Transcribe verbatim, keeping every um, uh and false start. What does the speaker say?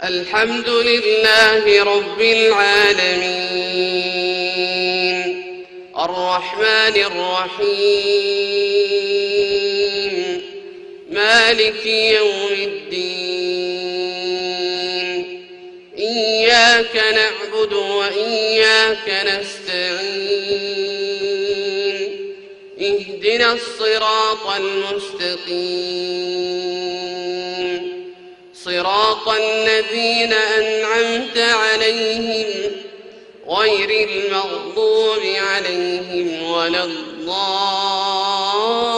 الحمد لله رب العالمين الرحمن الرحيم مالك يوم الدين إياك نعبد وإياك نستعين اهدنا الصراط المستقيم صراط الذين أنعمت عليهم غير المغضوب عليهم ولا الضالين